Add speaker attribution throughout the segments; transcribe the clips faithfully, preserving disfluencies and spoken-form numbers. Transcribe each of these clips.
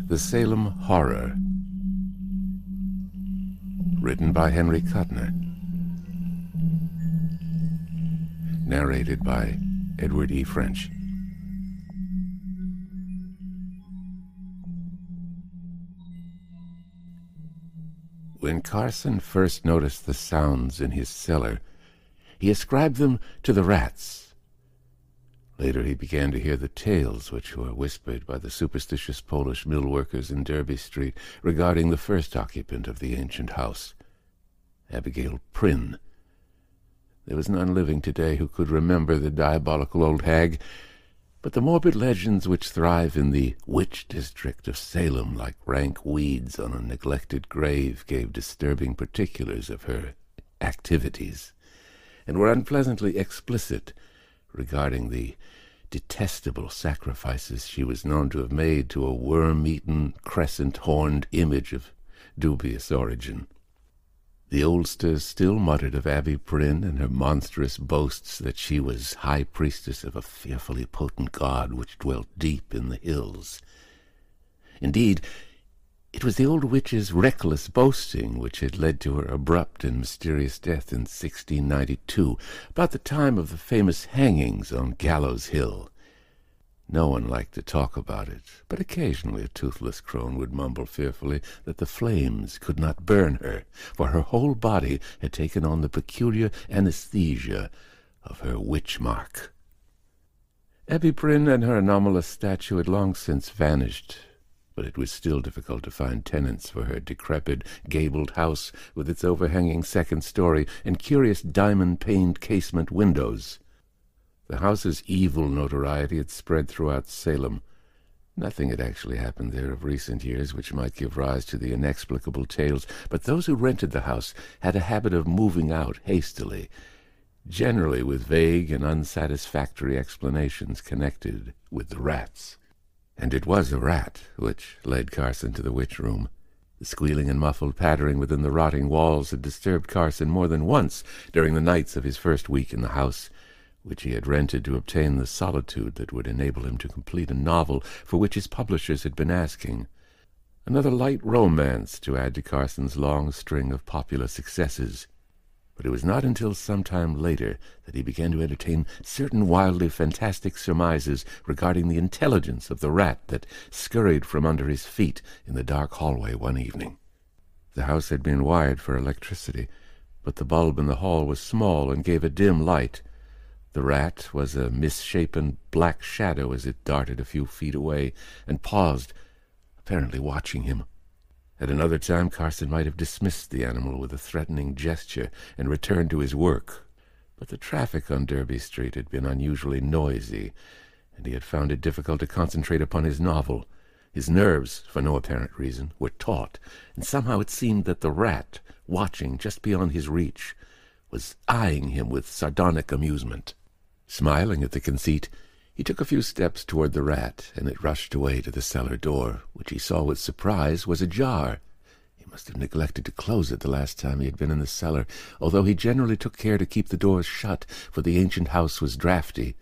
Speaker 1: The Salem Horror, written by Henry Kuttner, narrated by Edward E. French. When Carson first noticed the sounds in his cellar, he ascribed them to the rats. Later he began to hear the tales which were whispered by the superstitious Polish mill workers in Derby Street regarding the first occupant of the ancient house, Abigail Prynne. There was none living today who could remember the diabolical old hag, but the morbid legends which thrive in the witch district of Salem like rank weeds on a neglected grave gave disturbing particulars of her activities, and were unpleasantly explicit regarding the detestable sacrifices she was known to have made to a worm-eaten, crescent-horned image of dubious origin. The oldsters still muttered of Abby Prynne and her monstrous boasts that she was high priestess of a fearfully potent god which dwelt deep in the hills. Indeed, it was the old witch's reckless boasting which had led to her abrupt and mysterious death in sixteen ninety-two, about the time of the famous hangings on Gallows Hill. No one liked to talk about it, but occasionally a toothless crone would mumble fearfully that the flames could not burn her, for her whole body had taken on the peculiar anesthesia of her witch-mark. Abby Prynne and her anomalous statue had long since vanished, but it was still difficult to find tenants for her decrepit, gabled house with its overhanging second story and curious diamond-paned casement windows. The house's evil notoriety had spread throughout Salem. Nothing had actually happened there of recent years which might give rise to the inexplicable tales, but those who rented the house had a habit of moving out hastily, generally with vague and unsatisfactory explanations connected with the rats. And it was a rat which led Carson to the witch-room. The squealing and muffled pattering within the rotting walls had disturbed Carson more than once during the nights of his first week in the house, which he had rented to obtain the solitude that would enable him to complete a novel for which his publishers had been asking. Another light romance to add to Carson's long string of popular successes. But it was not until some time later that he began to entertain certain wildly fantastic surmises regarding the intelligence of the rat that scurried from under his feet in the dark hallway one evening. The house had been wired for electricity, but the bulb in the hall was small and gave a dim light. The rat was a misshapen black shadow as it darted a few feet away and paused, apparently watching him. At another time Carson might have dismissed the animal with a threatening gesture and returned to his work, but the traffic on Derby Street had been unusually noisy, and he had found it difficult to concentrate upon his novel. His nerves, for no apparent reason, were taut, and somehow it seemed that the rat, watching just beyond his reach, was eyeing him with sardonic amusement. Smiling at the conceit, he took a few steps toward the rat, and it rushed away to the cellar door, which he saw with surprise was ajar. He must have neglected to close it the last time he had been in the cellar, although he generally took care to keep the doors shut, for the ancient house was draughty.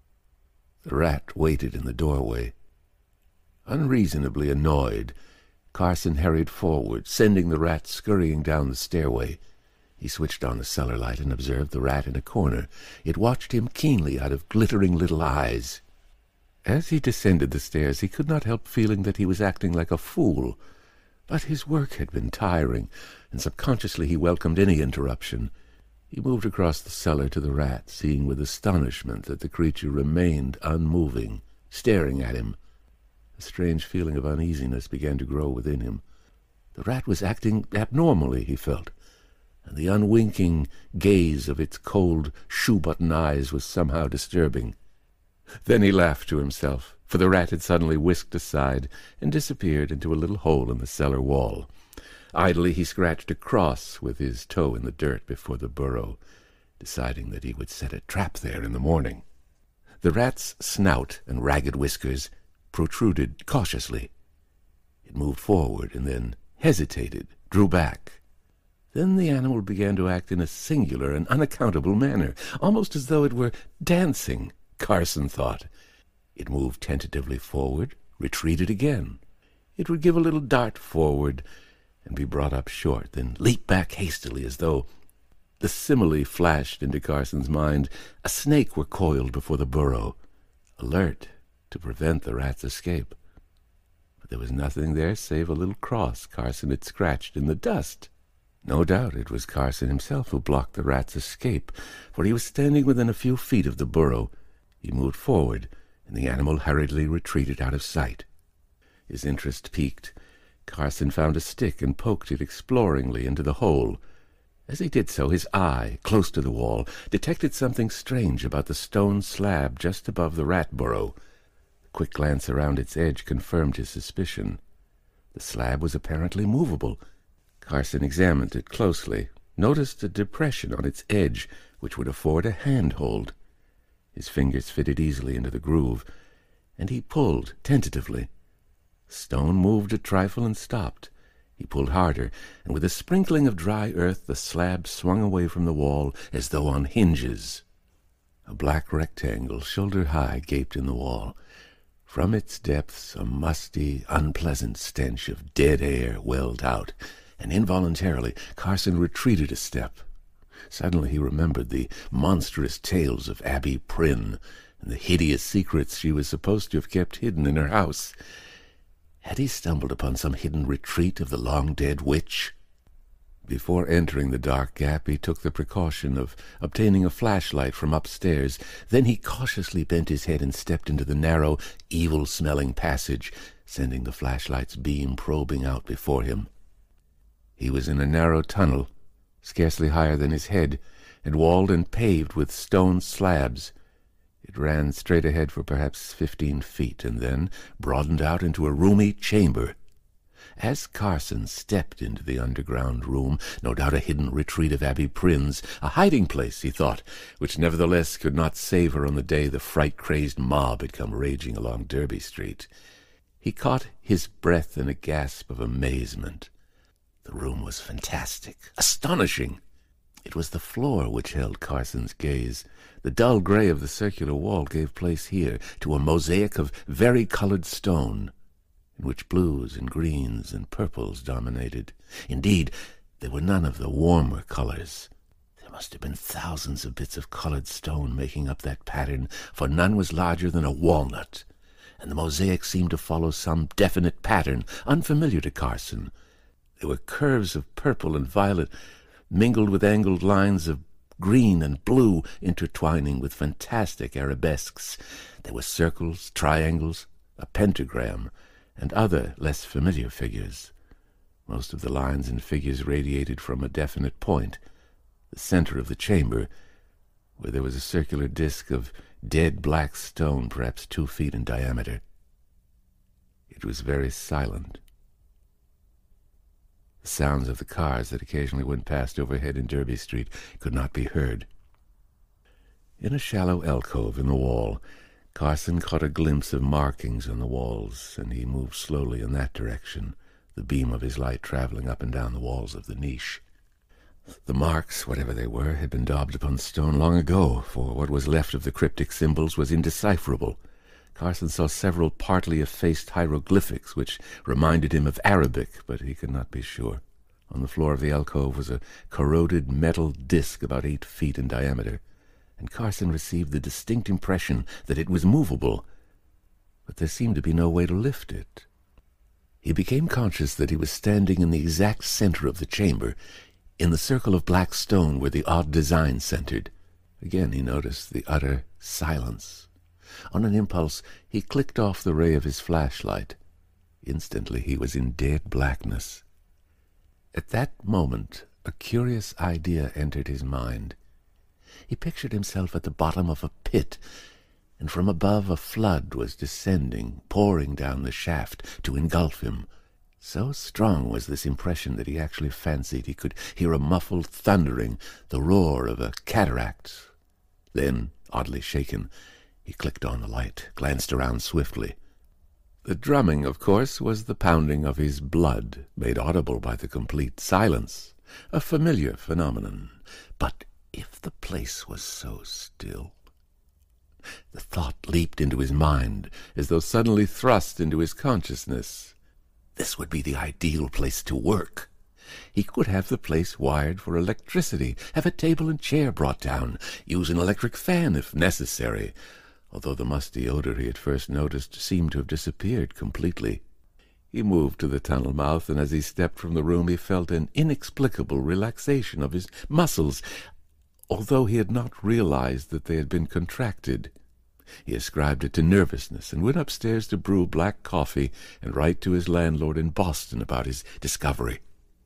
Speaker 1: The rat waited in the doorway. Unreasonably annoyed, Carson hurried forward, sending the rat scurrying down the stairway. He switched on the cellar light and observed the rat in a corner. It watched him keenly out of glittering little eyes. As he descended the stairs, he could not help feeling that he was acting like a fool. But his work had been tiring, and subconsciously he welcomed any interruption. He moved across the cellar to the rat, seeing with astonishment that the creature remained unmoving, staring at him. A strange feeling of uneasiness began to grow within him. The rat was acting abnormally, he felt, and the unwinking gaze of its cold shoe-button eyes was somehow disturbing. Then he laughed to himself, for the rat had suddenly whisked aside and disappeared into a little hole in the cellar wall. Idly he scratched a cross with his toe in the dirt before the burrow, deciding that he would set a trap there in the morning. The rat's snout and ragged whiskers protruded cautiously. It moved forward and then hesitated, drew back. Then the animal began to act in a singular and unaccountable manner, almost as though it were dancing, Carson thought. It moved tentatively forward, retreated again. it would give a little dart forward and be brought up short, then leap back hastily as though, the simile flashed into Carson's mind, a snake were coiled before the burrow, alert to prevent the rat's escape. But there was nothing there save a little cross Carson had scratched in the dust. No doubt it was Carson himself who blocked the rat's escape, for he was standing within a few feet of the burrow. He moved forward, and the animal hurriedly retreated out of sight. His interest piqued, Carson found a stick and poked it exploringly into the hole. As he did so, his eye, close to the wall, detected something strange about the stone slab just above the rat burrow. A quick glance around its edge confirmed his suspicion. The slab was apparently movable. Carson examined it closely, noticed a depression on its edge which would afford a handhold. His fingers fitted easily into the groove, and he pulled tentatively. The stone moved a trifle and stopped. He pulled harder, and with a sprinkling of dry earth the slab swung away from the wall as though on hinges. A black rectangle, shoulder-high, gaped in the wall. From its depths a musty, unpleasant stench of dead air welled out, and involuntarily Carson retreated a step. Suddenly he remembered the monstrous tales of Abby Prynne and the hideous secrets she was supposed to have kept hidden in her house. Had he stumbled upon some hidden retreat of the long-dead witch? Before entering the dark gap, he took the precaution of obtaining a flashlight from upstairs. Then he cautiously bent his head and stepped into the narrow, evil-smelling passage, sending the flashlight's beam probing out before him. He was in a narrow tunnel, scarcely higher than his head, and walled and paved with stone slabs. It ran straight ahead for perhaps fifteen feet, and then broadened out into a roomy chamber. As Carson stepped into the underground room, no doubt a hidden retreat of Abby Prynne's, a hiding-place, he thought, which nevertheless could not save her on the day the fright-crazed mob had come raging along Derby Street. He caught his breath in a gasp of amazement. The room was fantastic, astonishing. It was the floor which held Carson's gaze. The dull gray of the circular wall gave place here to a mosaic of vari-colored stone, in which blues and greens and purples dominated. Indeed, there were none of the warmer colors. There must have been thousands of bits of colored stone making up that pattern, for none was larger than a walnut, and the mosaic seemed to follow some definite pattern, unfamiliar to Carson. There were curves of purple and violet, mingled with angled lines of green and blue, intertwining with fantastic arabesques. There were circles, triangles, a pentagram, and other less familiar figures. Most of the lines and figures radiated from a definite point, the center of the chamber, where there was a circular disk of dead black stone, perhaps two feet in diameter. It was very silent. The sounds of the cars that occasionally went past overhead in Derby Street could not be heard. In a shallow alcove in the wall, Carson caught a glimpse of markings on the walls, and he moved slowly in that direction, the beam of his light traveling up and down the walls of the niche. The marks, whatever they were, had been daubed upon stone long ago, for what was left of the cryptic symbols was indecipherable. Carson saw several partly effaced hieroglyphics, which reminded him of Arabic, but he could not be sure. On the floor of the alcove was a corroded metal disc about eight feet in diameter, and Carson received the distinct impression that it was movable, but there seemed to be no way to lift it. He became conscious that he was standing in the exact center of the chamber, in the circle of black stone where the odd design centered. Again he noticed the utter silence. On an impulse, he clicked off the ray of his flashlight. Instantly he was in dead blackness. At that moment, a curious idea entered his mind. He pictured himself at the bottom of a pit, and from above a flood was descending, pouring down the shaft to engulf him. So strong was this impression that he actually fancied he could hear a muffled thundering, the roar of a cataract. Then, oddly shaken, he clicked on the light, glanced around swiftly. The drumming, of course, was the pounding of his blood, made audible by the complete silence, a familiar phenomenon. But if the place was so still... The thought leaped into his mind, as though suddenly thrust into his consciousness. This would be the ideal place to work. He could have the place wired for electricity, have a table and chair brought down, use an electric fan if necessary, although the musty odor he had first noticed seemed to have disappeared completely. He moved to the tunnel mouth, and as he stepped from the room he felt an inexplicable relaxation of his muscles, although he had not realized that they had been contracted. He ascribed it to nervousness, and went upstairs to brew black coffee and write to his landlord in Boston about his discovery.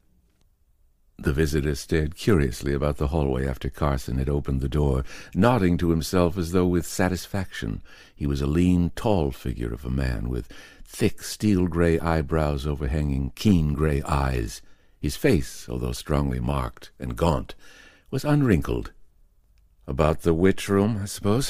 Speaker 1: The visitor stared curiously about the hallway after Carson had opened the door, nodding to himself as though with satisfaction. He was a lean, tall figure of a man, with thick steel-gray eyebrows overhanging keen gray eyes. His face, although strongly marked and gaunt, was unwrinkled. "About the witch room, I suppose?"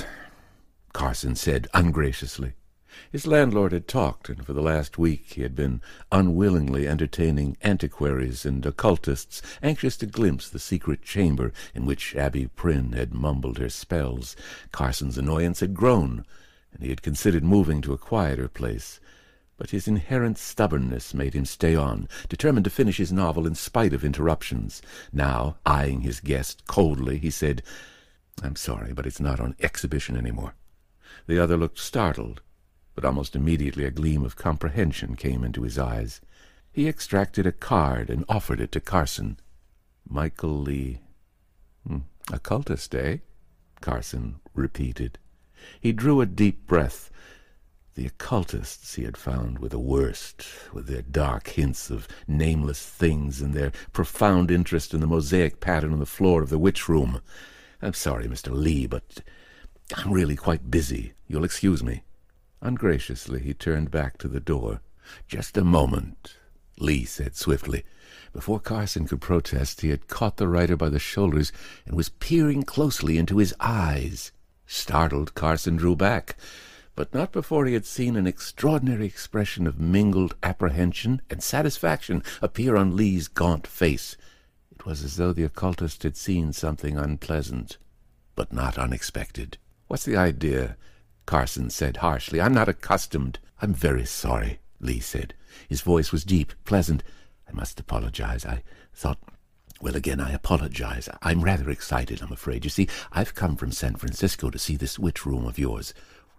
Speaker 1: Carson said ungraciously. His landlord had talked, and for the last week he had been unwillingly entertaining antiquaries and occultists, anxious to glimpse the secret chamber in which Abby Prynne had mumbled her spells. Carson's annoyance had grown, and he had considered moving to a quieter place. But his inherent stubbornness made him stay on, determined to finish his novel in spite of interruptions. Now, eyeing his guest coldly, he said, "I'm sorry, but it's not on exhibition any more." The other looked startled, but almost immediately a gleam of comprehension came into his eyes. He extracted a card and offered it to Carson. "Michael Lee. Hmm. Occultist, eh?" Carson repeated. He drew a deep breath. The occultists he had found were the worst, with their dark hints of nameless things and their profound interest in the mosaic pattern on the floor of the witch room. "I'm sorry, Mister Lee, but I'm really quite busy. You'll excuse me." Ungraciously he turned back to the door. "Just a moment," Lee said swiftly. Before Carson could protest, he had caught the writer by the shoulders and was peering closely into his eyes. Startled, Carson drew back, but not before he had seen an extraordinary expression of mingled apprehension and satisfaction appear on Lee's gaunt face. It was as though the occultist had seen something unpleasant, but not unexpected. "What's the idea?" Carson said harshly. "I'm not accustomed." "I'm very sorry," Lee said. His voice was deep, pleasant. "I must apologize. I thought... Well, again, I apologize. I'm rather excited, I'm afraid. You see, I've come from San Francisco to see this witch room of yours.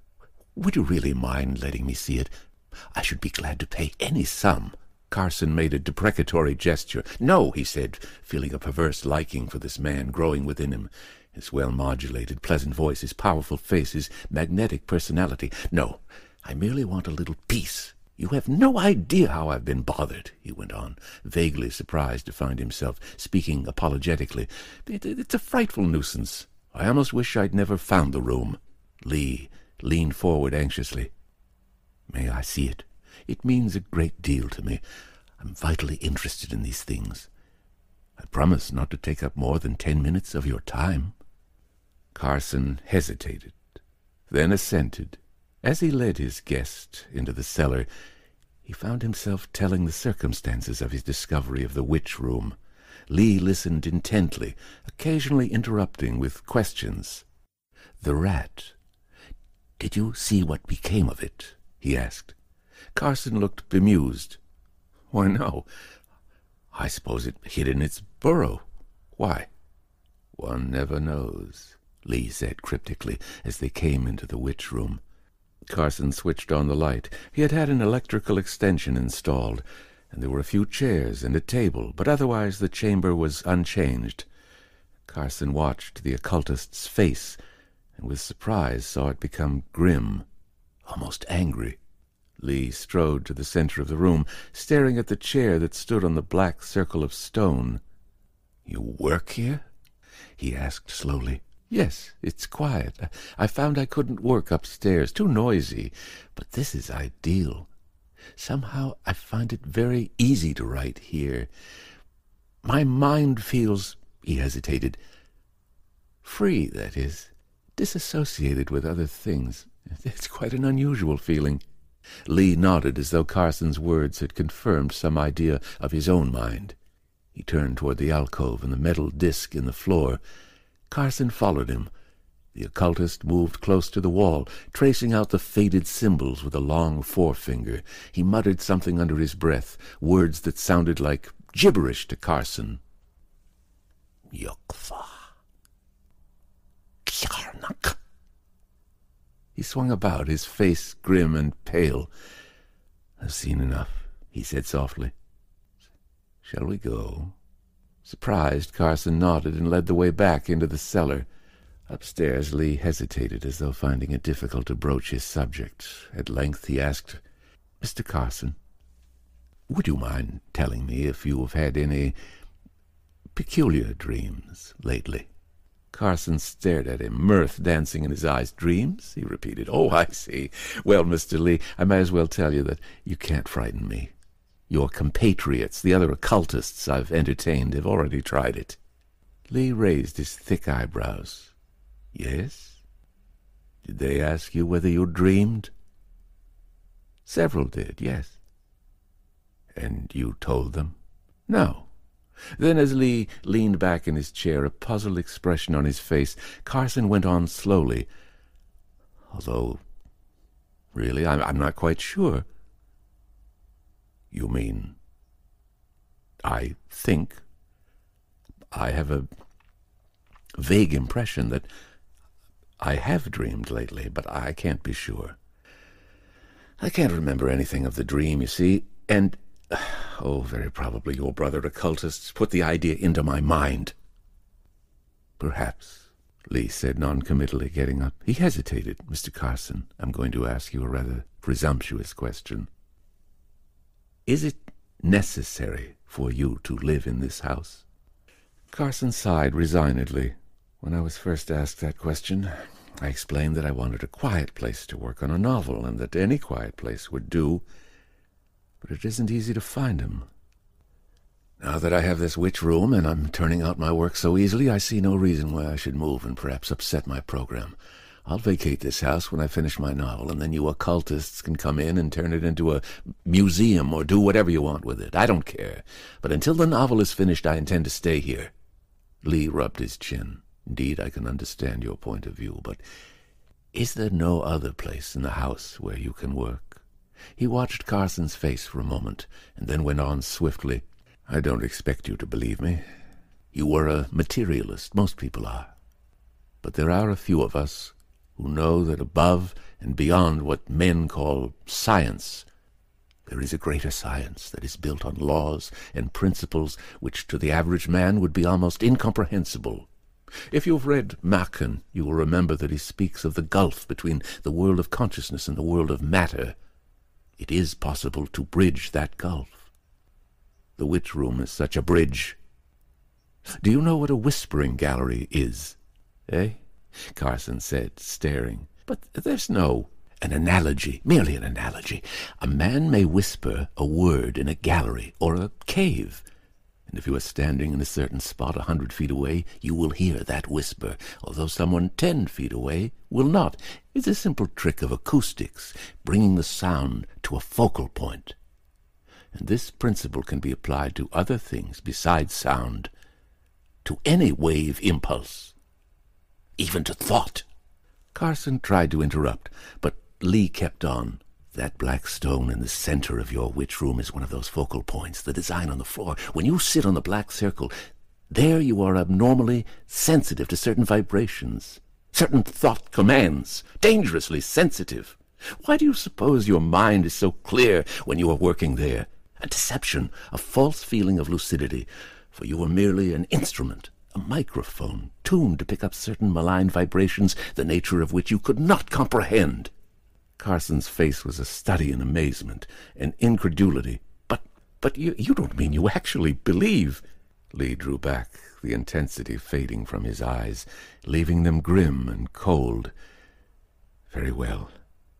Speaker 1: Would you really mind letting me see it? I should be glad to pay any sum." Carson made a deprecatory gesture. "No," he said, feeling a perverse liking for this man growing within him. His well-modulated, pleasant voice, his powerful face, his magnetic personality. "No, I merely want a little peace. You have no idea how I've been bothered," he went on, vaguely surprised to find himself speaking apologetically. It, "It's a frightful nuisance. I almost wish I'd never found the room." Lee leaned forward anxiously. "May I see it? It means a great deal to me. I'm vitally interested in these things. I promise not to take up more than ten minutes of your time." Carson hesitated, then assented. As he led his guest into the cellar, he found himself telling the circumstances of his discovery of the witch room. Lee listened intently, occasionally interrupting with questions. "The rat. Did you see what became of it?" he asked. Carson looked bemused. "Why, no. I suppose it hid in its burrow. Why?" "One never knows," Lee said cryptically as they came into the witch room. Carson switched on the light. He had had an electrical extension installed, and there were a few chairs and a table, but otherwise the chamber was unchanged. Carson watched the occultist's face, and with surprise saw it become grim, almost angry. Lee strode to the center of the room, staring at the chair that stood on the black circle of stone. "You work here?" he asked slowly. "Yes, it's quiet. I found I couldn't work upstairs, too noisy, but this is ideal. Somehow I find it very easy to write here. My mind feels," he hesitated, "free, that is, disassociated with other things. It's quite an unusual feeling." Lee nodded as though Carson's words had confirmed some idea of his own mind. He turned toward the alcove and the metal disc in the floor. Carson followed him. The occultist moved close to the wall, tracing out the faded symbols with a long forefinger. He muttered something under his breath, words that sounded like gibberish to Carson. Yokva. Kjarnak. He swung about, his face grim and pale. I've seen enough, he said softly. Shall we go? Surprised, Carson nodded and led the way back into the cellar. Upstairs, Lee hesitated, as though finding it difficult to broach his subject. At length he asked, Mister Carson, would you mind telling me if you have had any peculiar dreams lately? Carson stared at him, mirth dancing in his eyes. Dreams? He repeated. Oh, I see. Well, Mister Lee, I may as well tell you that you can't frighten me. Your compatriots, the other occultists I've entertained, have already tried it. Lee raised his thick eyebrows. Yes? Did they ask you whether you dreamed? Several did, yes. And you told them? No. Then, as Lee leaned back in his chair, a puzzled expression on his face, Carson went on slowly. Although, really, I'm, I'm not quite sure. You mean, I think, I have a vague impression that I have dreamed lately, but I can't be sure. I can't remember anything of the dream, you see, and, oh, very probably your brother occultists put the idea into my mind. Perhaps, Lee said noncommittally, getting up. He hesitated. Mister Carson, I'm going to ask you a rather presumptuous question. Is it necessary for you to live in this house? Carson sighed resignedly. When I was first asked that question, I explained that I wanted a quiet place to work on a novel, and that any quiet place would do, but it isn't easy to find 'em. Now that I have this witch room, and I'm turning out my work so easily, I see no reason why I should move and perhaps upset my program. I'll vacate this house when I finish my novel, and then you occultists can come in and turn it into a museum or do whatever you want with it. I don't care. But until the novel is finished, I intend to stay here. Lee rubbed his chin. Indeed, I can understand your point of view, but is there no other place in the house where you can work? He watched Carson's face for a moment, and then went on swiftly. I don't expect you to believe me. You were a materialist. Most people are. But there are a few of us who know that above and beyond what men call science, there is a greater science that is built on laws and principles which to the average man would be almost incomprehensible. If you've read Machen, you will remember that he speaks of the gulf between the world of consciousness and the world of matter. It is possible to bridge that gulf. The witch room is such a bridge. Do you know what a whispering gallery is? Eh? Carson said, staring. But there's no... An analogy, merely an analogy. A man may whisper a word in a gallery or a cave, and if you are standing in a certain spot a hundred feet away, you will hear that whisper, although someone ten feet away will not. It's a simple trick of acoustics, bringing the sound to a focal point. And this principle can be applied to other things besides sound, to any wave impulse, even to thought. Carson tried to interrupt, but Lee kept on. That black stone in the center of your witch room is one of those focal points, the design on the floor. When you sit on the black circle, there you are abnormally sensitive to certain vibrations, certain thought commands, dangerously sensitive. Why do you suppose your mind is so clear when you are working there? A deception, a false feeling of lucidity, for you are merely an instrument, a microphone, tuned to pick up certain malign vibrations, the nature of which you could not comprehend. Carson's face was a study in amazement and incredulity. But, but you, you don't mean you actually believe? Lee drew back, the intensity fading from his eyes, leaving them grim and cold. Very well.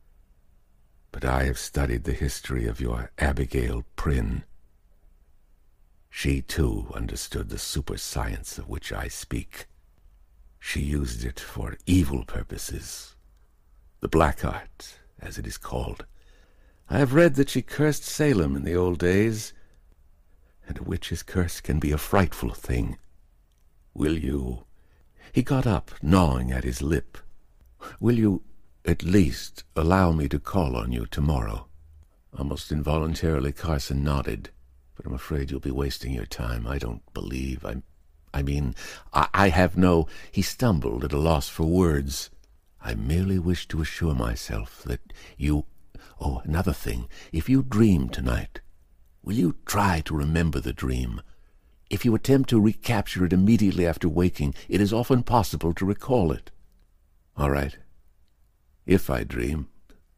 Speaker 1: But I have studied the history of your Abigail Prynne. She, too, understood the super-science of which I speak. She used it for evil purposes. The black art, as it is called. I have read that she cursed Salem in the old days, and a witch's curse can be a frightful thing. Will you... He got up, gnawing at his lip. Will you at least allow me to call on you tomorrow?" Almost involuntarily, Carson nodded. "But I'm afraid you'll be wasting your time. I don't believe I'm... I mean, I, I have no..." He stumbled at a loss for words. "I merely wish to assure myself that you... Oh, another thing. If you dream tonight, will you try to remember the dream? If you attempt to recapture it immediately after waking, it is often possible to recall it." "All right. If I dream."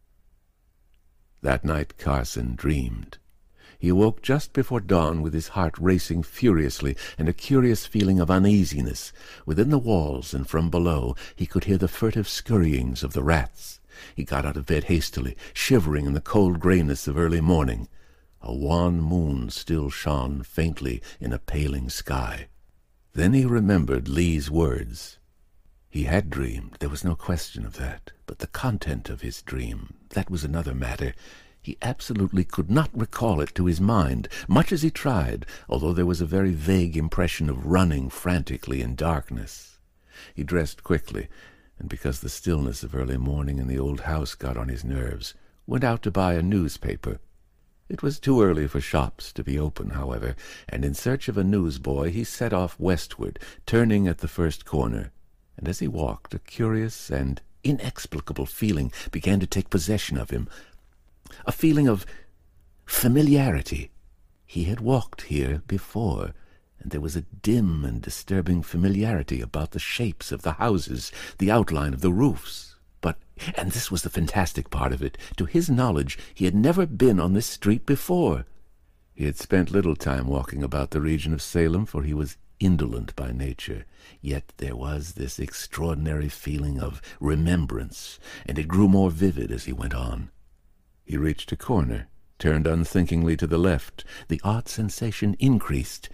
Speaker 1: That night Carson dreamed. He awoke just before dawn with his heart racing furiously and a curious feeling of uneasiness. Within the walls and from below he could hear the furtive scurryings of the rats. He got out of bed hastily, shivering in the cold grayness of early morning. A wan moon still shone faintly in a paling sky. Then he remembered Lee's words. He had dreamed, there was no question of that, but the content of his dream, that was another matter. He absolutely could not recall it to his mind, much as he tried, although there was a very vague impression of running frantically in darkness. He dressed quickly, and because the stillness of early morning in the old house got on his nerves, went out to buy a newspaper. It was too early for shops to be open, however, and in search of a newsboy he set off westward, turning at the first corner. And as he walked, a curious and inexplicable feeling began to take possession of him. A feeling of familiarity. He had walked here before, and there was a dim and disturbing familiarity about the shapes of the houses, the outline of the roofs. But, and this was the fantastic part of it, to his knowledge he had never been on this street before. He had spent little time walking about the region of Salem, for he was indolent by nature, yet there was this extraordinary feeling of remembrance, and it grew more vivid as he went on. He reached a corner, turned unthinkingly to the left. The odd sensation increased.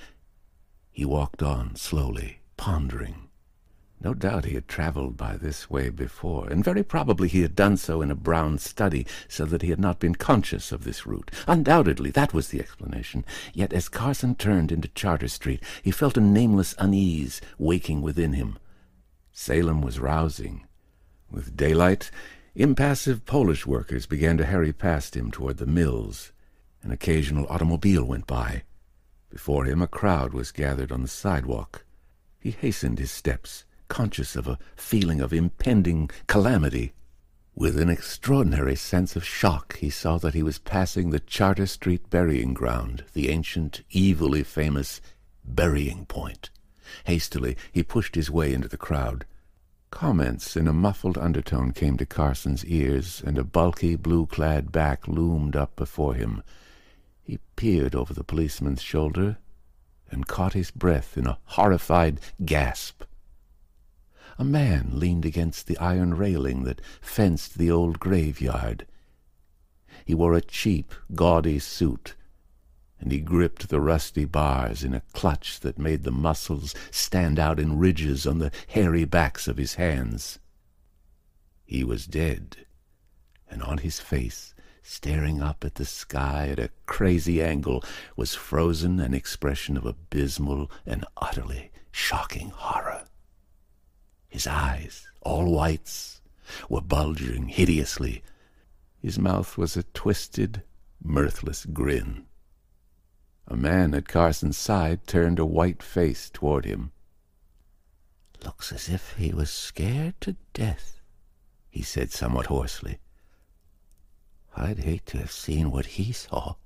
Speaker 1: He walked on slowly, pondering. No doubt he had traveled by this way before, and very probably he had done so in a brown study, so that he had not been conscious of this route. Undoubtedly, that was the explanation. Yet as Carson turned into Charter Street, he felt a nameless unease waking within him. Salem was rousing. With daylight, impassive Polish workers began to hurry past him toward the mills. An occasional automobile went by. Before him a crowd was gathered on the sidewalk. He hastened his steps, conscious of a feeling of impending calamity. With an extraordinary sense of shock he saw that he was passing the Charter Street burying ground, the ancient, evilly famous burying point. Hastily he pushed his way into the crowd. Comments in a muffled undertone came to Carson's ears, and a bulky, blue-clad back loomed up before him. He peered over the policeman's shoulder and caught his breath in a horrified gasp. A man leaned against the iron railing that fenced the old graveyard. He wore a cheap, gaudy suit, and he gripped the rusty bars in a clutch that made the muscles stand out in ridges on the hairy backs of his hands. He was dead, and on his face, staring up at the sky at a crazy angle, was frozen an expression of abysmal and utterly shocking horror. His eyes, all whites, were bulging hideously. His mouth was a twisted, mirthless grin. A man at Carson's side turned a white face toward him. "Looks as if he was scared to death," he said somewhat hoarsely. "I'd hate to have seen what he saw.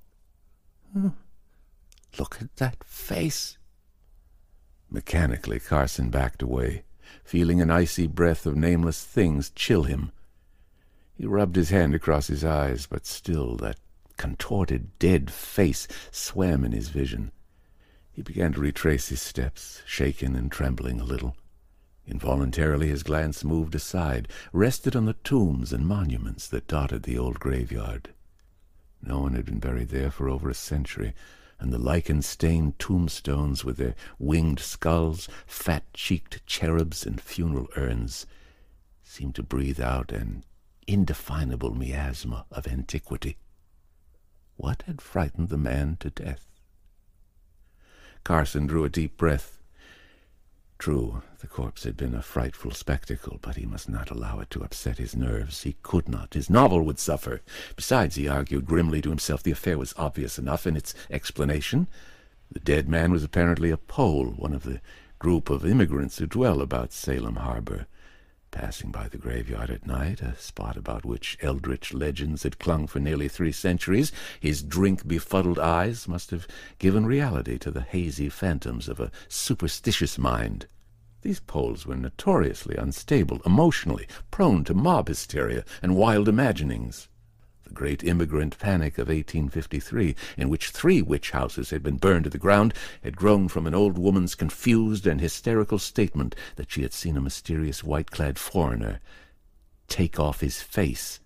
Speaker 1: Look at that face." Mechanically Carson backed away, feeling an icy breath of nameless things chill him. He rubbed his hand across his eyes, but still that contorted, dead face swam in his vision. He began to retrace his steps, shaken and trembling a little. Involuntarily his glance moved aside, rested on the tombs and monuments that dotted the old graveyard. No one had been buried there for over a century, and the lichen-stained tombstones with their winged skulls, fat-cheeked cherubs, and funeral urns seemed to breathe out an indefinable miasma of antiquity. What had frightened the man to death? Carson drew a deep breath. True, the corpse had been a frightful spectacle, but he must not allow it to upset his nerves. He could not. His novel would suffer. Besides, he argued grimly to himself, the affair was obvious enough in its explanation. The dead man was apparently a Pole, one of the group of immigrants who dwell about Salem Harbor. Passing by the graveyard at night, a spot about which eldritch legends had clung for nearly three centuries, his drink-befuddled eyes must have given reality to the hazy phantoms of a superstitious mind. These Poles were notoriously unstable, emotionally, prone to mob hysteria and wild imaginings. The great immigrant panic of eighteen fifty-three, in which three witch houses had been burned to the ground, had grown from an old woman's confused and hysterical statement that she had seen a mysterious white-clad foreigner take off his face.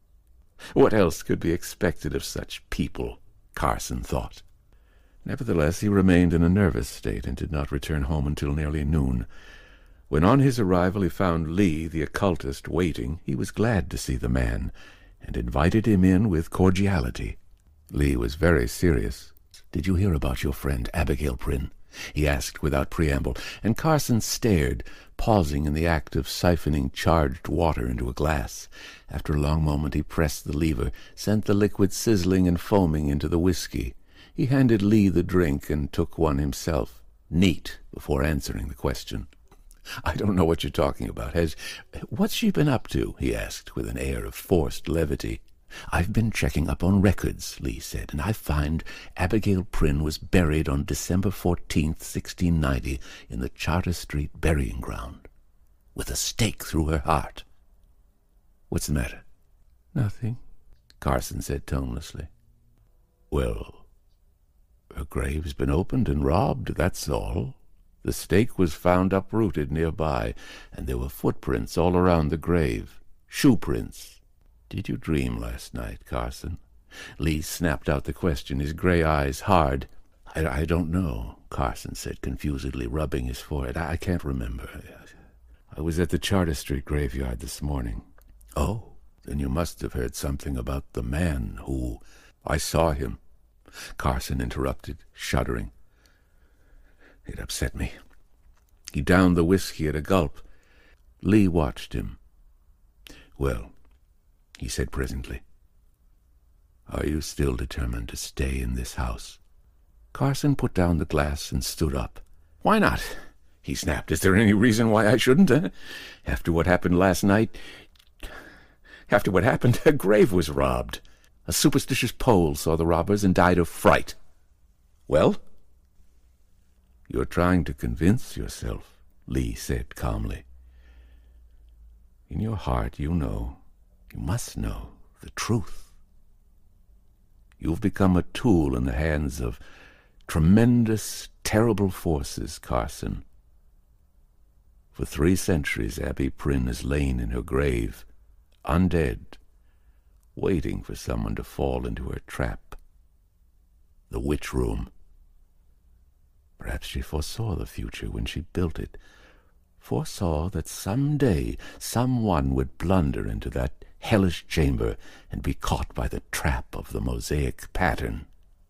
Speaker 1: What else could be expected of such people, Carson thought. Nevertheless, he remained in a nervous state and did not return home until nearly noon. When on his arrival he found Lee, the occultist, waiting, he was glad to see the man, and invited him in with cordiality. Lee was very serious. "Did you hear about your friend Abigail Prynne?" he asked without preamble, and Carson stared, pausing in the act of siphoning charged water into a glass. After a long moment he pressed the lever, sent the liquid sizzling and foaming into the whiskey. He handed Lee the drink and took one himself, neat, before answering the question. "I don't know what you're talking about. Has what's she been up to?" he asked, with an air of forced levity. "I've been checking up on records," Lee said, "and I find Abigail Prynne was buried on December fourteenth, sixteen ninety, in the Charter Street burying ground, with a stake through her heart." "What's the matter?" "Nothing," Carson said tonelessly. "Well, her grave's been opened and robbed, that's all. The stake was found uprooted nearby, and there were footprints all around the grave. Shoe prints. Did you dream last night, Carson?" Lee snapped out the question, his gray eyes hard. I, I don't know," Carson said confusedly, rubbing his forehead. I, I can't remember. I was at the Charter Street graveyard this morning." "Oh, then you must have heard something about the man who—" "I saw him," Carson interrupted, shuddering. It upset me. He downed the whiskey at a gulp. Lee watched him. "Well," he said presently, "are you still determined to stay in this house?" Carson put down the glass and stood up. "Why not?" he snapped. "Is there any reason why I shouldn't, eh? After what happened last night... After what happened, a grave was robbed. A superstitious Pole saw the robbers and died of fright. Well?" "You're trying to convince yourself," Lee said calmly. "In your heart you know, you must know, the truth. You've become a tool in the hands of tremendous, terrible forces, Carson. For three centuries Abby Prynne has lain in her grave, undead, waiting for someone to fall into her trap. The witch room. Perhaps she foresaw the future when she built it, foresaw that some day someone would blunder into that hellish chamber and be caught by the trap of the mosaic pattern.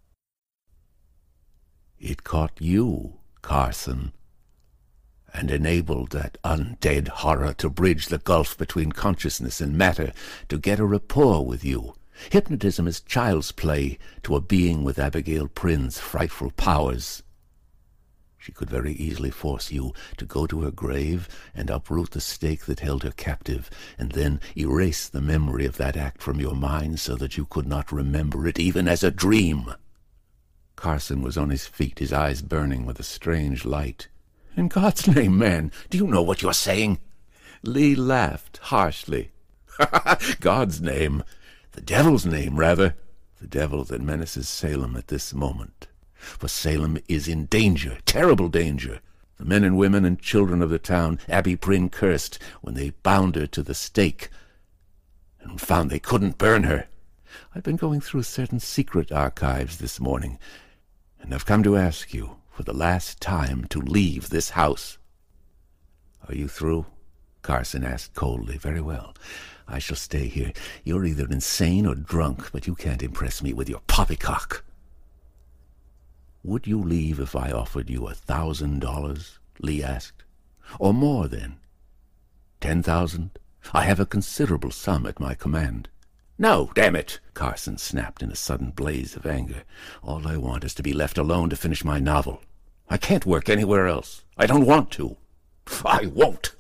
Speaker 1: It caught you, Carson, and enabled that undead horror to bridge the gulf between consciousness and matter, to get a rapport with you. Hypnotism is child's play to a being with Abigail Prynne's frightful powers. She could very easily force you to go to her grave and uproot the stake that held her captive, and then erase the memory of that act from your mind so that you could not remember it even as a dream." Carson was on his feet, his eyes burning with a strange light. "In God's name, man, do you know what you're saying?" Lee laughed harshly. "God's name? The devil's name, rather. The devil that menaces Salem at this moment. For Salem is in danger, terrible danger. The men and women and children of the town Abby Prynne cursed when they bound her to the stake and found they couldn't burn her. I've been going through certain secret archives this morning, and I've come to ask you, for the last time, to leave this house." "Are you through?" Carson asked coldly. "Very well. I shall stay here. You're either insane or drunk, but you can't impress me with your poppycock." "Would you leave if I offered you a thousand dollars?" Lee asked. Or more, then? Ten thousand? I have a considerable sum at my command. No, damn it! Carson snapped in a sudden blaze of anger. All I want is to be left alone to finish my novel. I can't work anywhere else. I don't want to. I won't!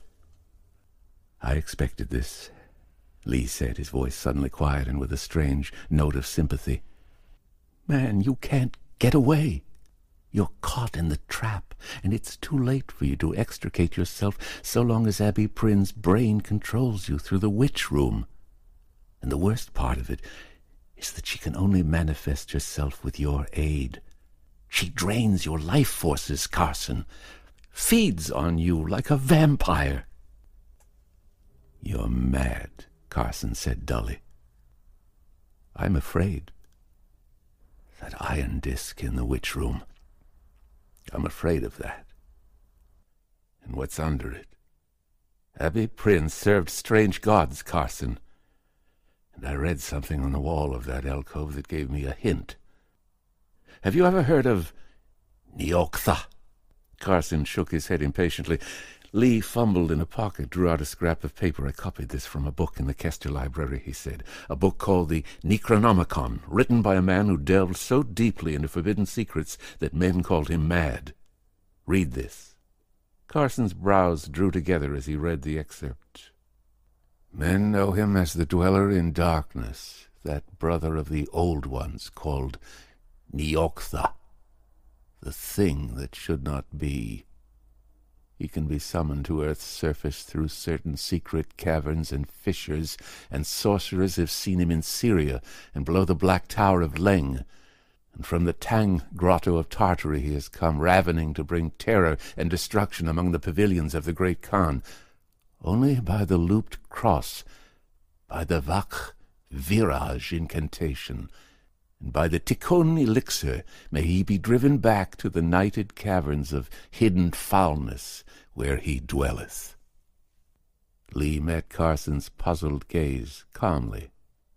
Speaker 1: I expected this, Lee said, his voice suddenly quiet and with a strange note of sympathy. Man, you can't get away. You're caught in the trap, and it's too late for you to extricate yourself so long as Abby Prynne's brain controls you through the witch room. And the worst part of it is that she can only manifest herself with your aid. She drains your life forces, Carson, feeds on you like a vampire. You're mad, Carson said dully. I'm afraid. That iron disc in the witch room. I'm afraid of that. And what's under it? Abby Prynne served strange gods, Carson. And I read something on the wall of that alcove that gave me a hint. Have you ever heard of Neoktha? Carson shook his head impatiently. Lee fumbled in a pocket, drew out a scrap of paper. I copied this from a book in the Kester Library, he said. A book called the Necronomicon, written by a man who delved so deeply into forbidden secrets that men called him mad. Read this. Carson's brows drew together as he read the excerpt. Men know him as the Dweller in Darkness, that brother of the Old Ones called Neoktha, the thing that should not be. He can be summoned to Earth's surface through certain secret caverns and fissures, and sorcerers have seen him in Syria and below the Black Tower of Leng. And from the Tang Grotto of Tartary he has come, ravening to bring terror and destruction among the pavilions of the great Khan. Only by the looped cross, by the Vakh Viraj incantation, and by the Tikkun elixir may he be driven back to the nighted caverns of hidden foulness where he dwelleth. Lee met Carson's puzzled gaze calmly.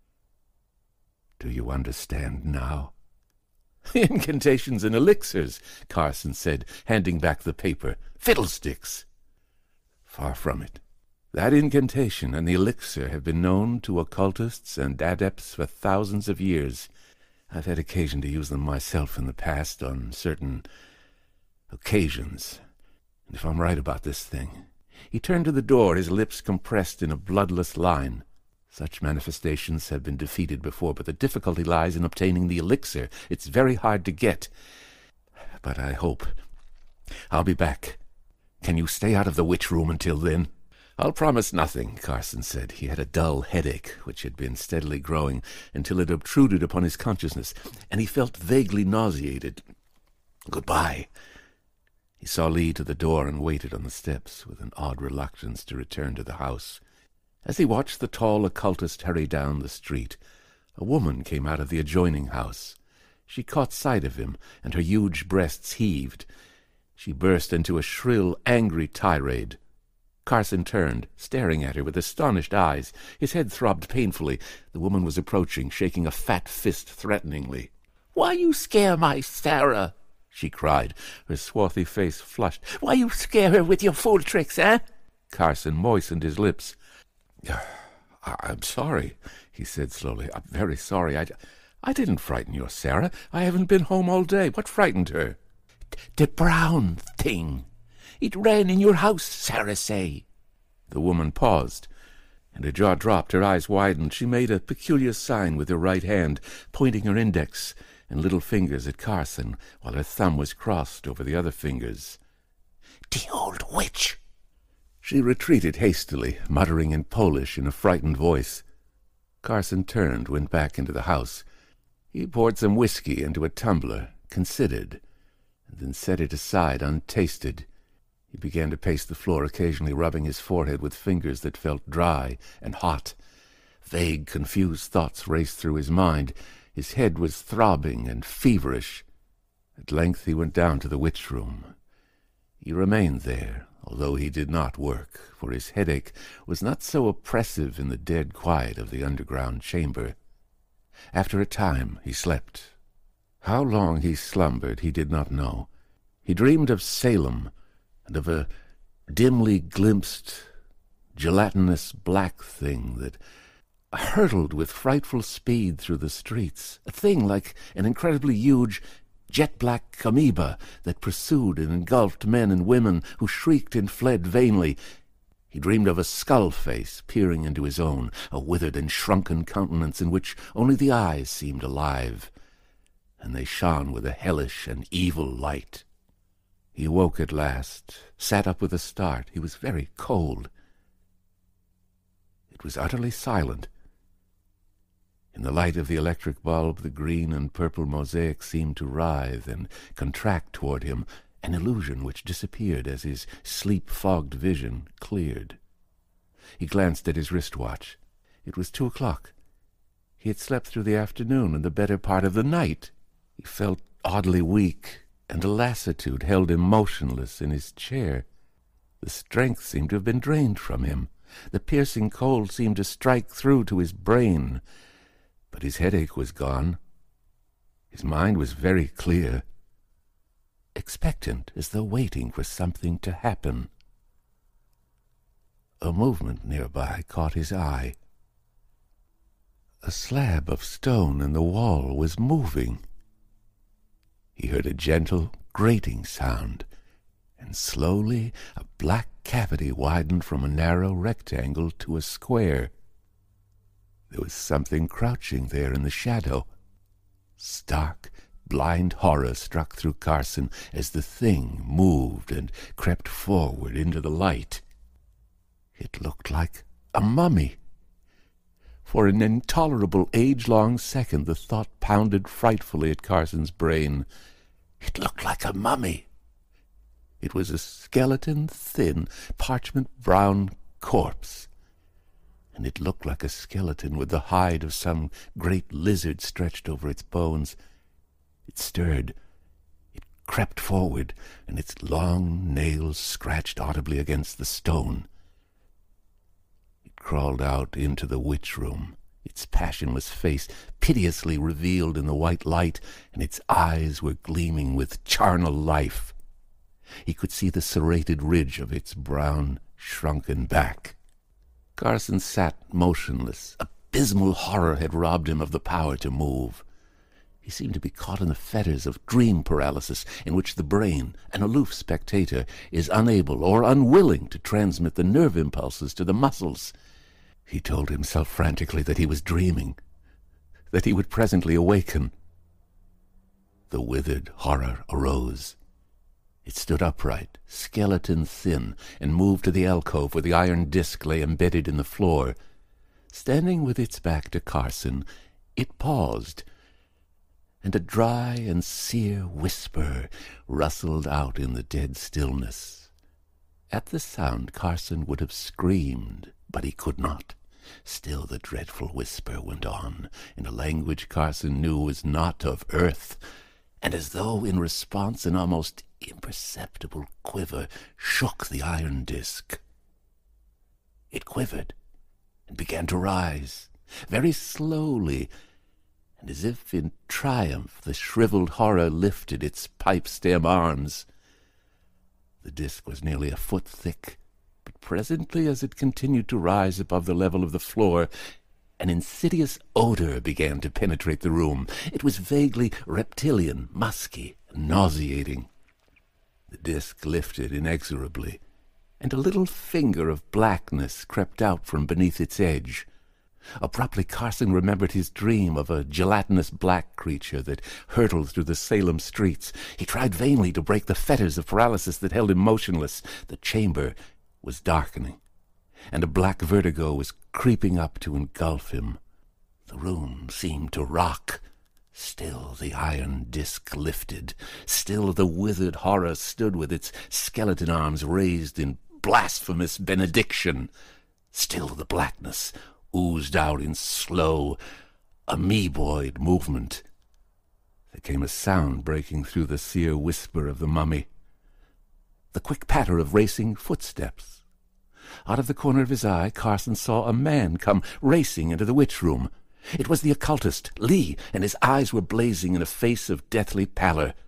Speaker 1: Do you understand now? Incantations and elixirs, Carson said, handing back the paper. Fiddlesticks! Far from it. That incantation and the elixir have been known to occultists and adepts for thousands of years. I've had occasion to use them myself in the past on certain occasions. And if I'm right about this thing... He turned to the door, his lips compressed in a bloodless line. Such manifestations have been defeated before, but the difficulty lies in obtaining the elixir. It's very hard to get. But I hope. I'll be back. Can you stay out of the witch room until then? I'll promise nothing, Carson said. He had a dull headache, which had been steadily growing until it obtruded upon his consciousness, and he felt vaguely nauseated. Goodbye. He saw Lee to the door and waited on the steps with an odd reluctance to return to the house. As he watched the tall occultist hurry down the street, a woman came out of the adjoining house. She caught sight of him, and her huge breasts heaved. She burst into a shrill, angry tirade. Carson turned, staring at her with astonished eyes. His head throbbed painfully. The woman was approaching, shaking a fat fist threateningly. "Why you scare my Sarah?" she cried, her swarthy face flushed. "Why you scare her with your fool tricks, eh?" Carson moistened his lips. "I'm sorry," he said slowly. "I'm very sorry. I, I didn't frighten your Sarah. I haven't been home all day. What frightened her?" "The brown thing. It ran in your house, Sarah say." The woman paused, and her jaw dropped, her eyes widened. She made a peculiar sign with her right hand, pointing her index and little fingers at Carson, while her thumb was crossed over the other fingers. "The old witch!" She retreated hastily, muttering in Polish in a frightened voice. Carson turned, went back into the house. He poured some whiskey into a tumbler, considered, and then set it aside untasted. He began to pace the floor, occasionally rubbing his forehead with fingers that felt dry and hot. Vague, confused thoughts raced through his mind. His head was throbbing and feverish. At length he went down to the witch room. He remained there, although he did not work, for his headache was not so oppressive in the dead quiet of the underground chamber. After a time he slept. How long he slumbered he did not know. He dreamed of Salem, and of a dimly glimpsed, gelatinous black thing that hurtled with frightful speed through the streets, a thing like an incredibly huge jet-black amoeba that pursued and engulfed men and women who shrieked and fled vainly. He dreamed of a skull face peering into his own, a withered and shrunken countenance in which only the eyes seemed alive, and they shone with a hellish and evil light. He awoke at last, sat up with a start. He was very cold. It was utterly silent. In the light of the electric bulb, the green and purple mosaic seemed to writhe and contract toward him, an illusion which disappeared as his sleep-fogged vision cleared. He glanced at his wristwatch. It was two o'clock. He had slept through the afternoon and the better part of the night. He felt oddly weak, and a lassitude held him motionless in his chair. The strength seemed to have been drained from him. The piercing cold seemed to strike through to his brain. But his headache was gone. His mind was very clear, expectant as though waiting for something to happen. A movement nearby caught his eye. A slab of stone in the wall was moving. He heard a gentle, grating sound, and slowly a black cavity widened from a narrow rectangle to a square. There was something crouching there in the shadow. Stark, blind horror struck through Carson as the thing moved and crept forward into the light. It looked like a mummy. For an intolerable age-long second the thought pounded frightfully at Carson's brain. It looked like a mummy. It was a skeleton, thin, parchment-brown corpse, and it looked like a skeleton with the hide of some great lizard stretched over its bones. It stirred. It crept forward, and its long nails scratched audibly against the stone. It crawled out into the witch room, its passionless face piteously revealed in the white light, and its eyes were gleaming with charnel life. He could see the serrated ridge of its brown, shrunken back. Carson sat motionless. Abysmal horror had robbed him of the power to move. He seemed to be caught in the fetters of dream paralysis, in which the brain, an aloof spectator, is unable or unwilling to transmit the nerve impulses to the muscles. He told himself frantically that he was dreaming, that he would presently awaken. The withered horror arose. It stood upright, skeleton thin, and moved to the alcove where the iron disc lay embedded in the floor. Standing with its back to Carson, it paused, and a dry and sere whisper rustled out in the dead stillness. At the sound Carson would have screamed, but he could not. Still the dreadful whisper went on, in a language Carson knew was not of earth, and as though in response an almost imperceptible quiver shook the iron disc. It quivered and began to rise, very slowly, and as if in triumph the shriveled horror lifted its pipe-stem arms. The disc was nearly a foot thick, but presently, as it continued to rise above the level of the floor, an insidious odor began to penetrate the room. It was vaguely reptilian, musky, and nauseating. The disc lifted inexorably, and a little finger of blackness crept out from beneath its edge. Abruptly Carson remembered his dream of a gelatinous black creature that hurtled through the Salem streets. He tried vainly to break the fetters of paralysis that held him motionless. The chamber was darkening, and a black vertigo was creeping up to engulf him. The room seemed to rock. Still the iron disc lifted. Still the withered horror stood with its skeleton arms raised in blasphemous benediction. Still the blackness oozed out in slow, amoeboid movement. There came a sound breaking through the sere whisper of the mummy. The quick patter of racing footsteps. Out of the corner of his eye, Carson saw a man come racing into the witch room. It was the occultist, Lee, and his eyes were blazing in a face of deathly pallor.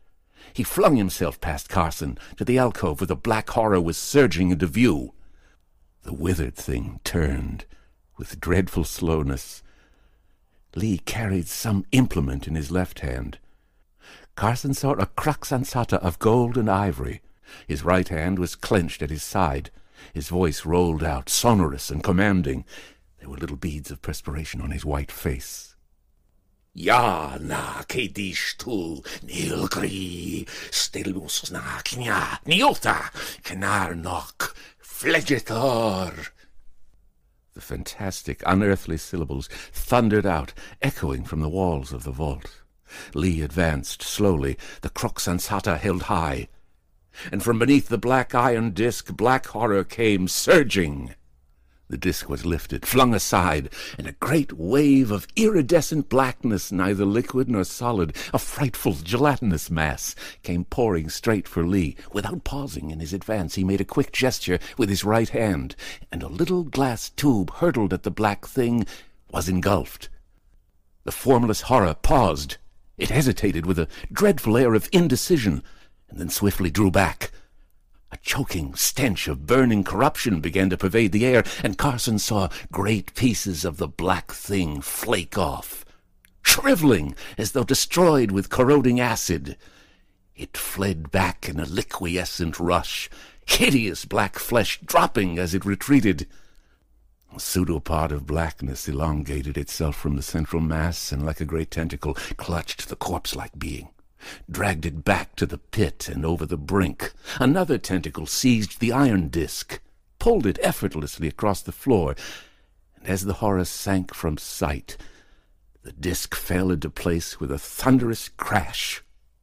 Speaker 1: He flung himself past Carson to the alcove where the black horror was surging into view. The withered thing turned with dreadful slowness. Lee carried some implement in his left hand. Carson saw a crux ansata of gold and ivory. His right hand was clenched at his side. His voice rolled out, sonorous and commanding. There were little beads of perspiration on his white face. "Ja na kedish tu nilgri stelus na knya niota knar nok flegitor." The fantastic, unearthly syllables thundered out, echoing from the walls of the vault. Lee advanced slowly, the crux ansata held high. And from beneath the black iron disk, black horror came surging. The disk was lifted, flung aside, and a great wave of iridescent blackness, neither liquid nor solid, a frightful gelatinous mass, came pouring straight for Lee. Without pausing in his advance, he made a quick gesture with his right hand, and a little glass tube hurtled at the black thing, was engulfed. The formless horror paused. It hesitated with a dreadful air of indecision, and then swiftly drew back. A choking stench of burning corruption began to pervade the air, and Carson saw great pieces of the black thing flake off, shriveling as though destroyed with corroding acid. It fled back in a liquescent rush, hideous black flesh dropping as it retreated. A pseudopod of blackness elongated itself from the central mass, and like a great tentacle clutched the corpse-like being, dragged it back to the pit and over the brink. Another tentacle seized the iron disk, pulled it effortlessly across the floor, and as the horror sank from sight, the disk fell into place with a thunderous crash.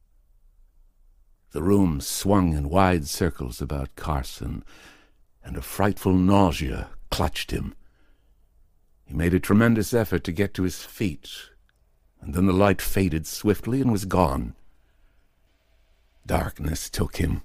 Speaker 1: The room swung in wide circles about Carson, and a frightful nausea clutched him. He made a tremendous effort to get to his feet, and then the light faded swiftly and was gone. Darkness took him.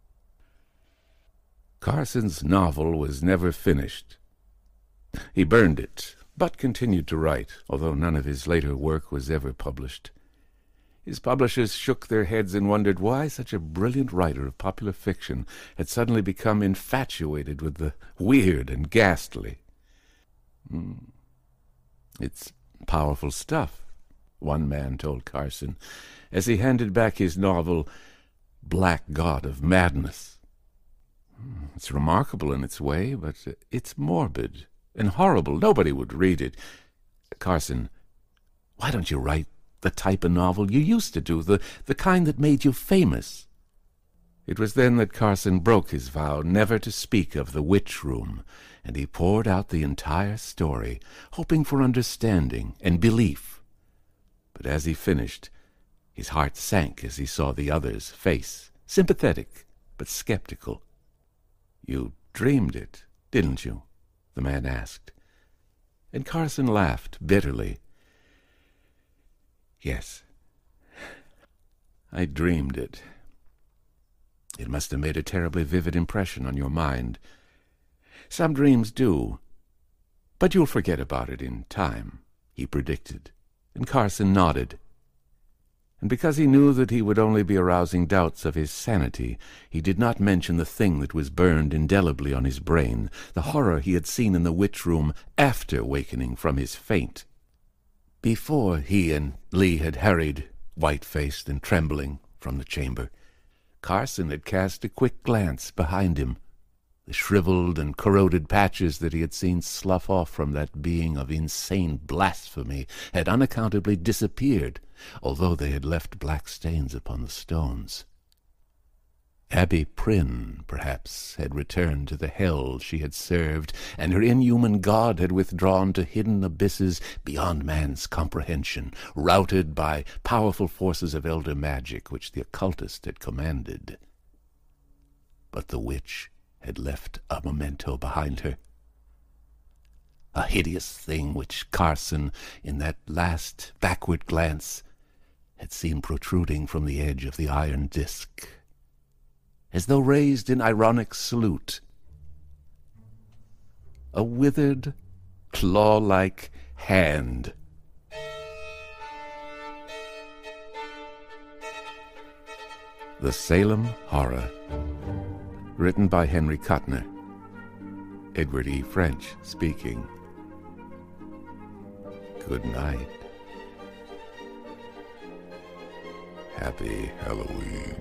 Speaker 1: Carson's novel was never finished. He burned it, but continued to write, although none of his later work was ever published. His publishers shook their heads and wondered why such a brilliant writer of popular fiction had suddenly become infatuated with the weird and ghastly. Mm. "It's powerful stuff," one man told Carson, as he handed back his novel, Black God of Madness. "It's remarkable in its way, but it's morbid and horrible. Nobody would read it." "Carson, why don't you write the type of novel you used to do, the, the kind that made you famous?" It was then that Carson broke his vow never to speak of the witch room, and he poured out the entire story, hoping for understanding and belief. But as he finished, his heart sank as he saw the other's face, sympathetic but skeptical. "You dreamed it, didn't you?" the man asked. And Carson laughed bitterly. "Yes, I dreamed it. It must have made a terribly vivid impression on your mind. Some dreams do, but you'll forget about it in time," he predicted, and Carson nodded. And because he knew that he would only be arousing doubts of his sanity, he did not mention the thing that was burned indelibly on his brain, the horror he had seen in the witch room after wakening from his faint. Before he and Lee had hurried, white-faced and trembling, from the chamber, Carson had cast a quick glance behind him. The shriveled and corroded patches that he had seen slough off from that being of insane blasphemy had unaccountably disappeared, although they had left black stains upon the stones. Abby Prynne, perhaps, had returned to the hell she had served, and her inhuman god had withdrawn to hidden abysses beyond man's comprehension, routed by powerful forces of elder magic which the occultist had commanded. But the witch had left a memento behind her, a hideous thing which Carson, in that last backward glance, had seen protruding from the edge of the iron disk, as though raised in ironic salute. A withered, claw-like hand. The Salem Horror. Written by Henry Kuttner. Edward E. French speaking. Good night. Happy Halloween.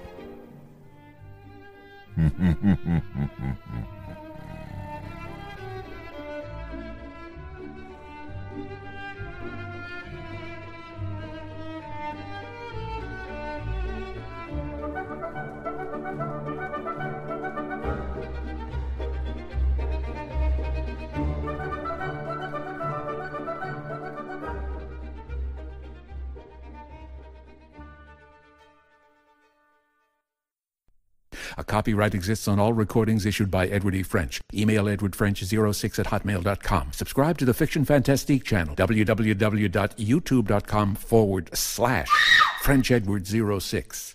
Speaker 2: A copyright exists on all recordings issued by Edward E. French. Email edward french zero six at hotmail dot com. Subscribe to the Fiction Fantastique channel, www.youtube.com forward slash French Edward zero six.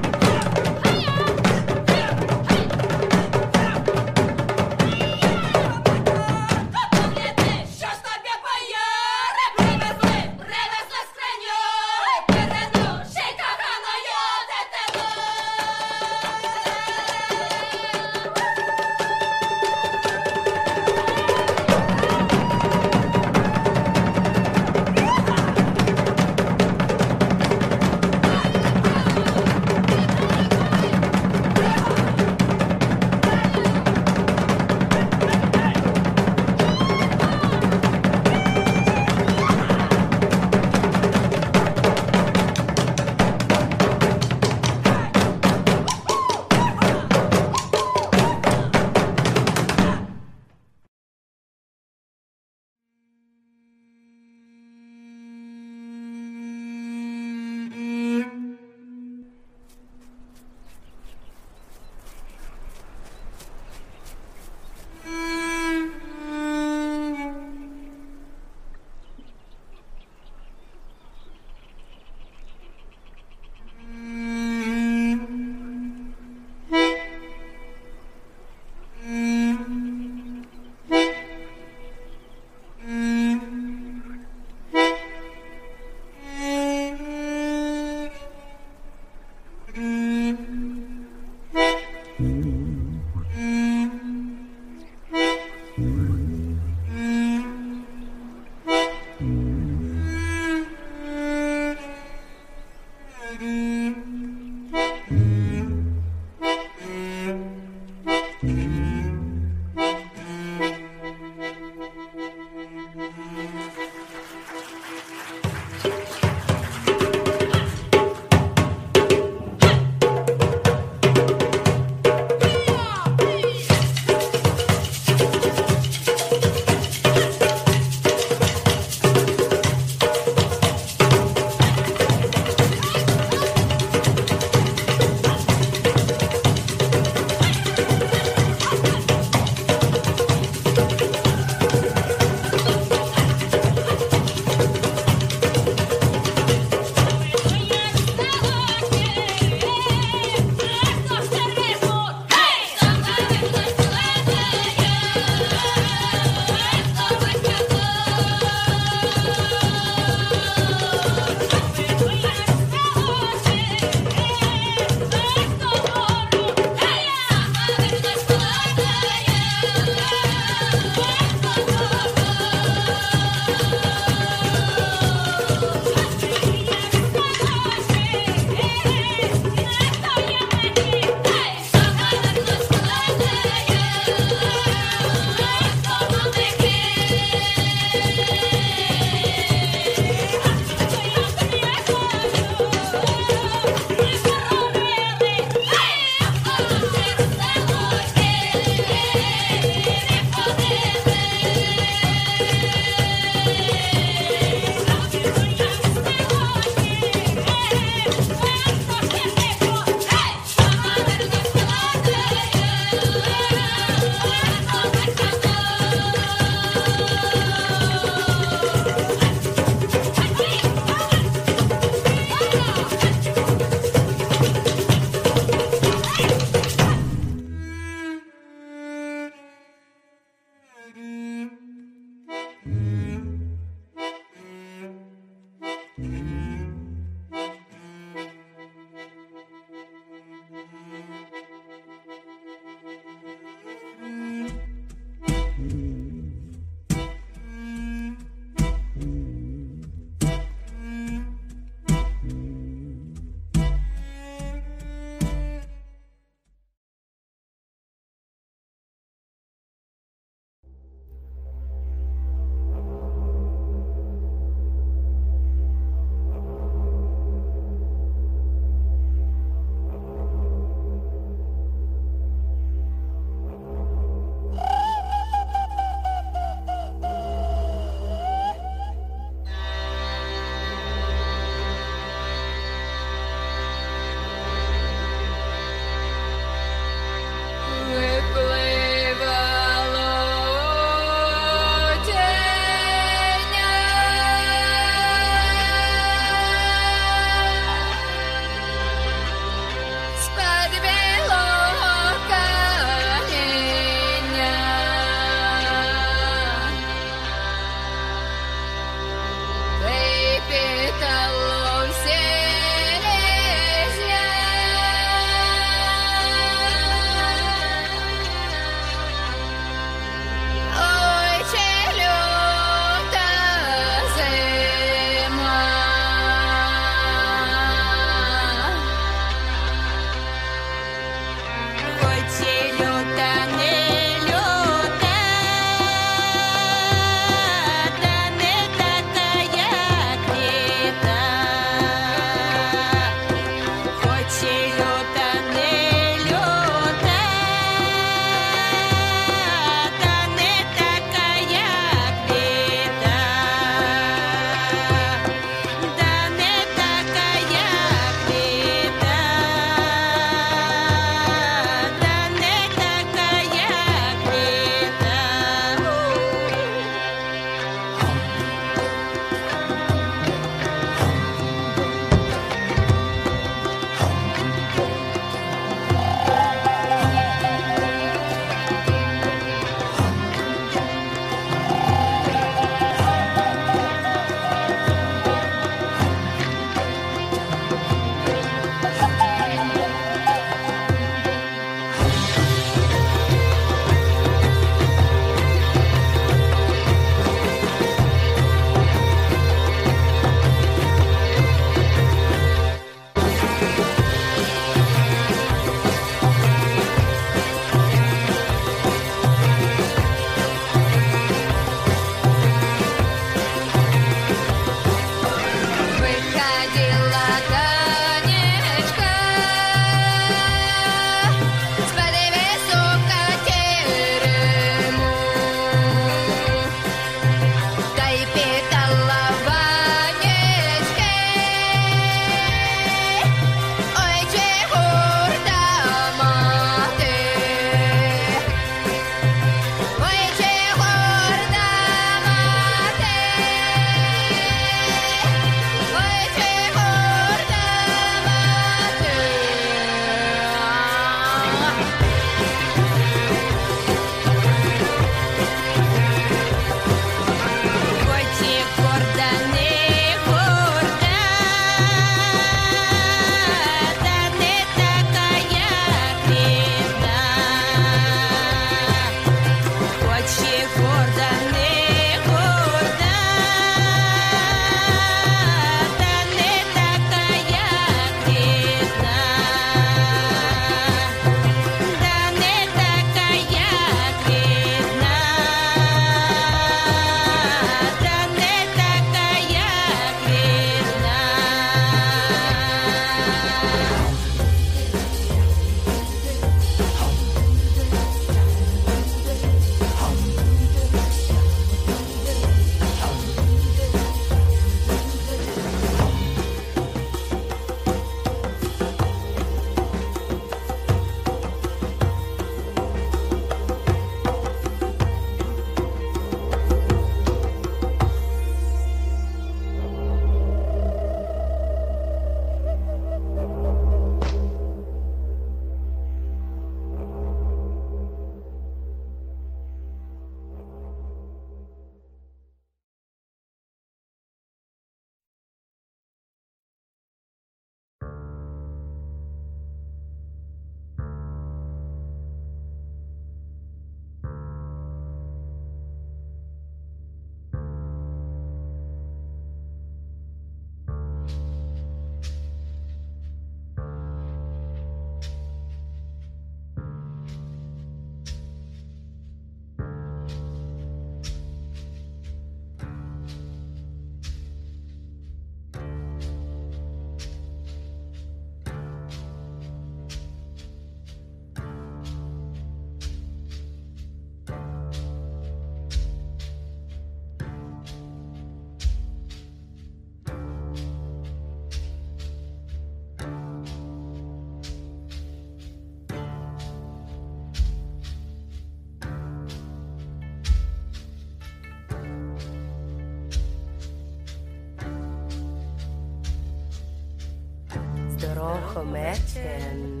Speaker 3: старого мечен.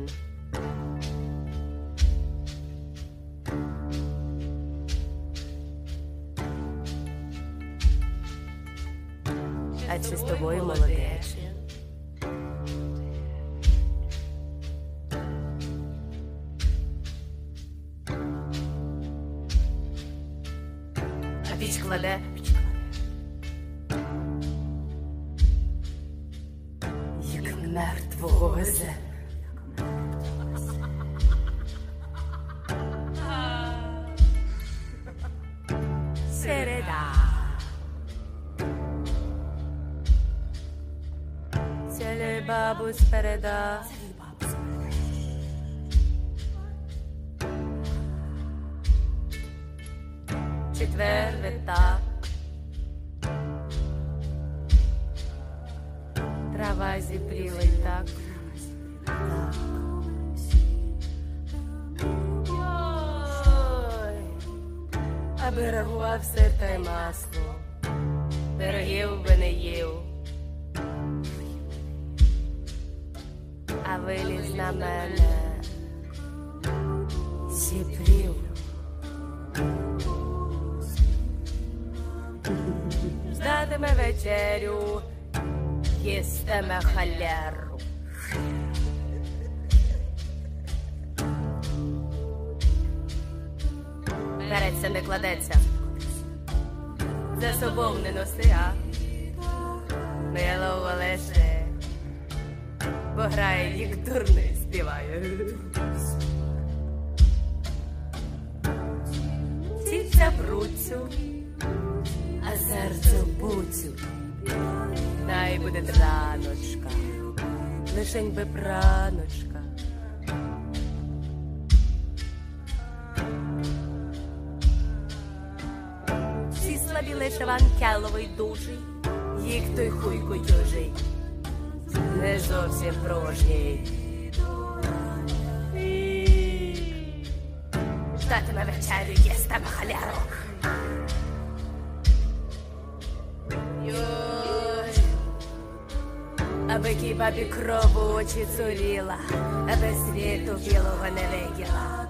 Speaker 3: А чи з тобою молодець? А піч кладе? Як мертвого везе. Середа. Цілий бабусь переда. Четвер відтак. Трава зібріла й так. Ой, аби рахував сир та й масло, пирогів би не їв. А виліз на мене зібрів. Ждатиме вечерю, їстиме халеру. Береться, не кладеться, за собою не носи, а мило лише, бо грає, як дурний співає. Ціця бруцю, а серце в буцю. Най буде драночка, лишень би праночка. Всі слабі лише ванкяловий дужий, їх той хуйко южий, не зовсім порожній. Ждатиме вечерю, їстиме халяру. Аби кій бабі крову очі цуріла, аби світу білого не виділа.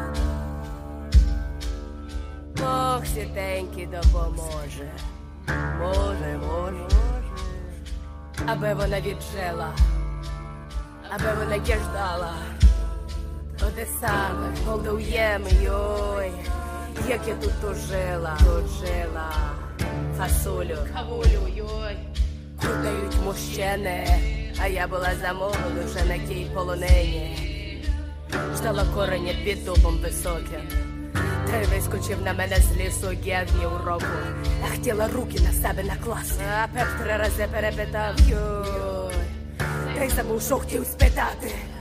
Speaker 3: Бог святенький допоможе, може, може, аби вона віджила, аби вона діждала. Оте саме, колдуєм, йой, як я тут жила, тут жила. Фасолю, кавулю, йой. Продають мужчини, а я була замовлена вже на тій полонині. Ждала кореня під дубом високим, та й вискочив на мене з лісу гевні у року. Я хотіла руки на себе накласти, а пеп три рази перепитав, йой, та й забув, що хотів спитати.